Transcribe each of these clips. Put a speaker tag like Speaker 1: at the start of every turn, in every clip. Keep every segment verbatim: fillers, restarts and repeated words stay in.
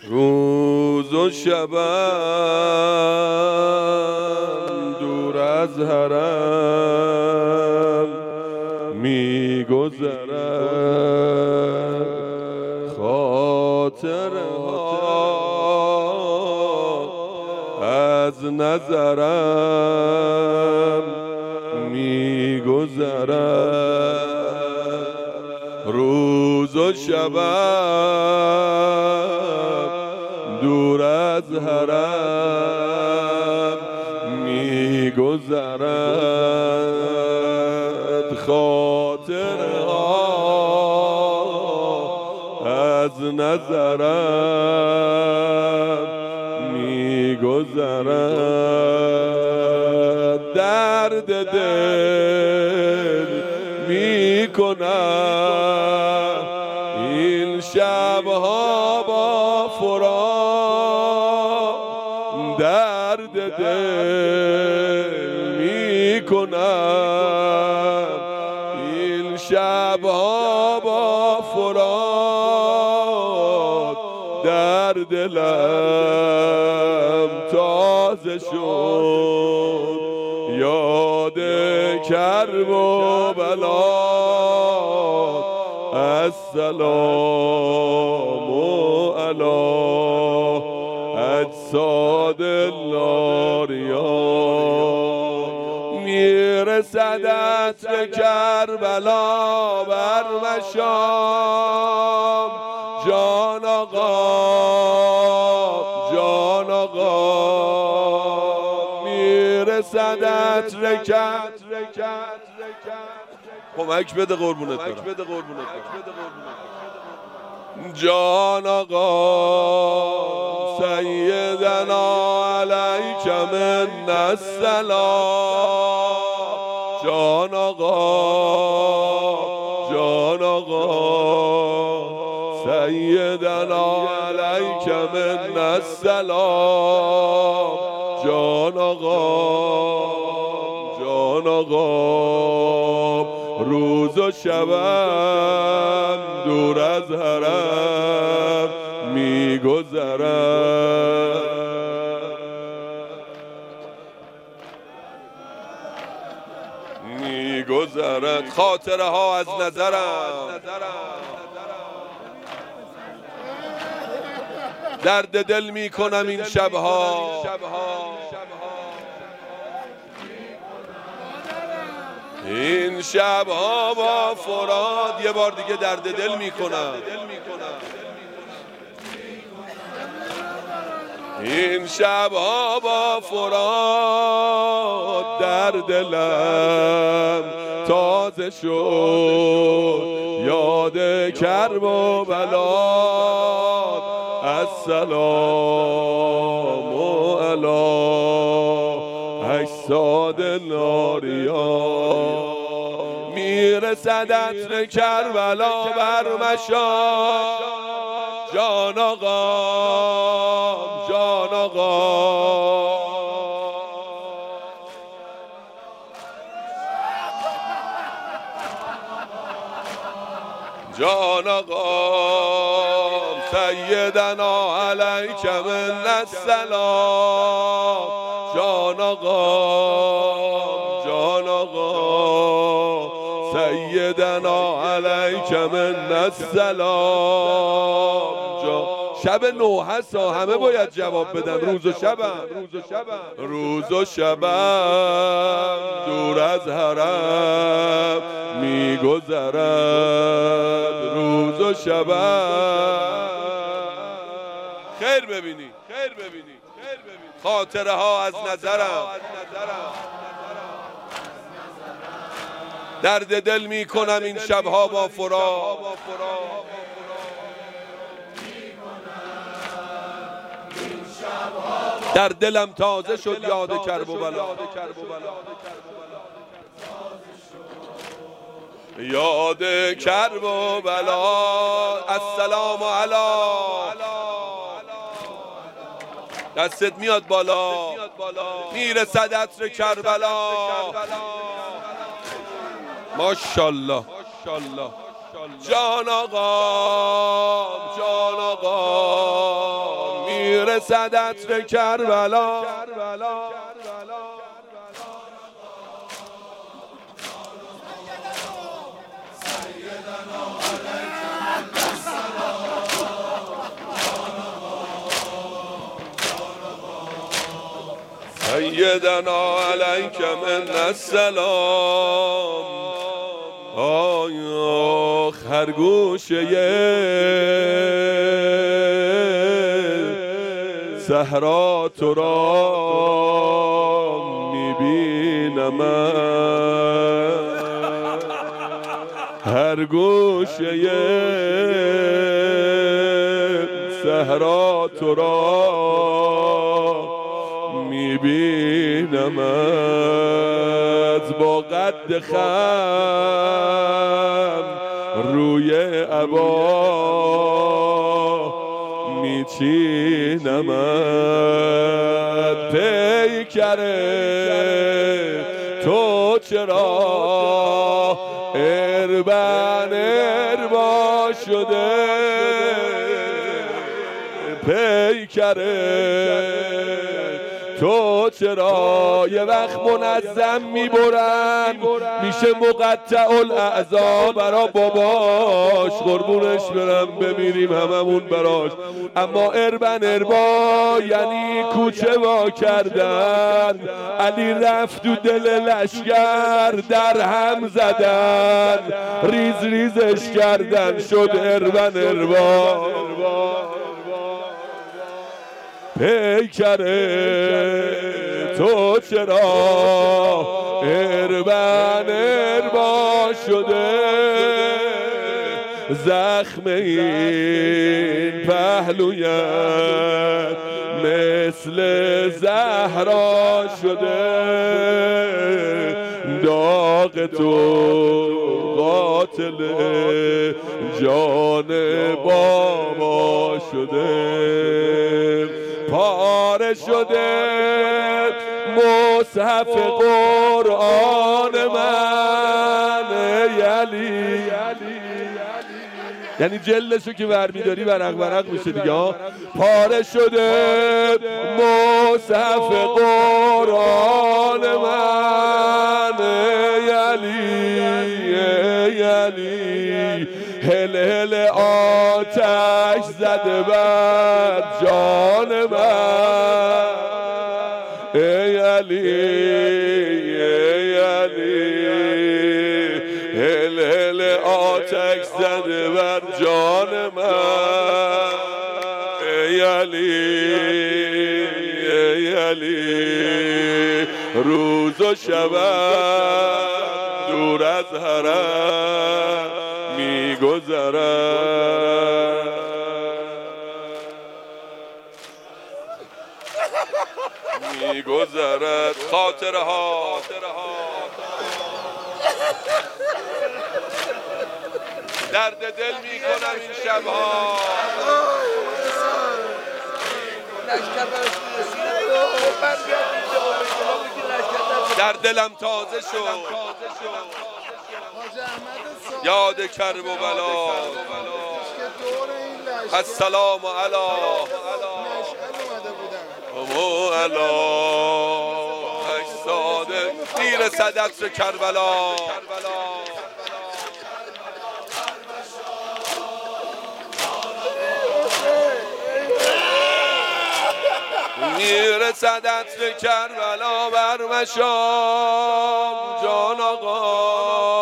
Speaker 1: روز و شبم دور از حرم میگذرد، خاطرها از نظرم میگذرد. روز و شبم دور از حرم میگذرد، خاطرها از نظرم میگذرد. درد دل میکنم این شبها با فراق، درد دل میکنم این شبها با فراق. در دلم تازه شد یاد کرب و بلاد، السلام علی اجساد الناریان. میرسد عطر کربلا بر مشام، جان آقا جان آقا. میرسد عطر کربلا، کمک بده قربونت برم، جان آقا. سیدنا علیک من السلام، جان آقا جان آقا. سیدنا علیک من السلام، جان آقا جان آقا. روز و شبم دور از حرم میگذرد، میگذرد، خاطره ها از نظرم. درد دل میکنم این شبها، این شبها با فراد. یه بار دیگه درد دل میکنم این شبها با فراد. در دلم تازه شد یاد کرب و بلاد، السلام علی اجساد الناریان. میرسد عطر کربلا بر مشام، جان آقا جان آقا. جان آقا. سیدنا علیک من السلام، جان آقا جان آقا. سیدنا علیک من السلام. شب نوحس ها همه باید جواب بدن. روز و شبم روز و شبم دور از حرم میگذرد، روز و شبم. خیر ببینی خاطره ها از نظرم. درد دل میکنم این شبها با فراق، در دلم تازه شد یاد کرب و بلا، یاد کرب و بلا. السلام علی. دستت میاد بالا، میرسد عطر کربلا. ماشاءالله جان آقا جان آقا. میرسد عطر کربلا. سیدنا علیک من السلام. آیا خرگوشه صحرا تو را میبینم، هر گوشه صحرا تو را میبینم، از با قد خم روی عبا میچینمت. پیکره تو چرا اربن اربا شده، پیکره تو چرا یه وقت منظم میبرن میشه مقطع الاعضا برا باباش، قربونش برم بمیریم هممون براش. اما اربن اربا یعنی کوچه وا کردن، علی رفت تو دل لشگر در هم زدن، ریز ریزش کردن شد اربن اربا. پیکره تو چرا اربن اربا شده، زخم این پهلویت مثل زهرا شده، داغ تو قاتل جان بابا شده. پاره شده مصحف قرآن من یلی، یعنی جلدشو که ور میداری ورق ورق میشه دیگه. پاره شده مصحف قرآن من یلی یلی، هل هل آتش زده بر جان من ای علی ای علی، هل هل آتش زده بر جان من ای علی ای علی. روز و شب دور از حرم میگذرد، میگذرد خاطره ها. درد دل میکنم این شبها، در دلم تازه شد یاد کرب و بلا. السلام علی امو علا اجساد دیر صدت کربلا. میرسد عطر کربلا بر مشام جان آقا.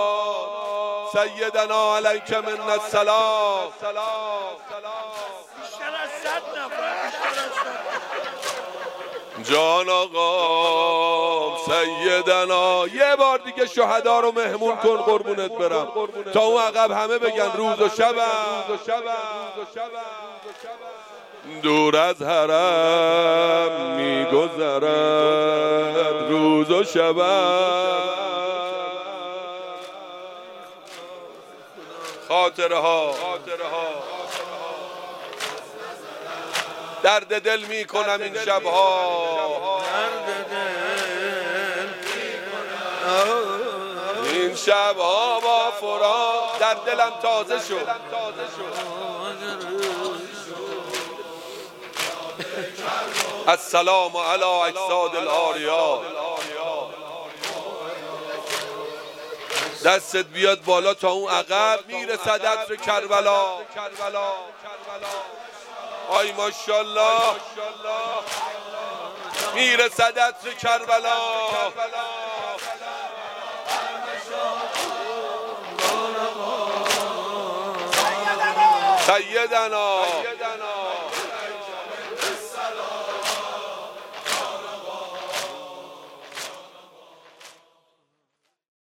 Speaker 1: سیدنا علیک من السلام. جان آقا سیدنا، یه بار دیگه شهدا رو مهمون کن قربونت برم تا اون عقب همه بگن روز و شبم دور از حرم میگذرد، روز و شبم خاطره ها درد دل می کنم این شبها. این شبها با فراق در دلم تازه شد. السلام علی اجساد العاریات. دستت بیاد بالا تا اون عقب میرسد عطر کربلا. آی ماشاءالله میرسد عطر کربلا. سیدنا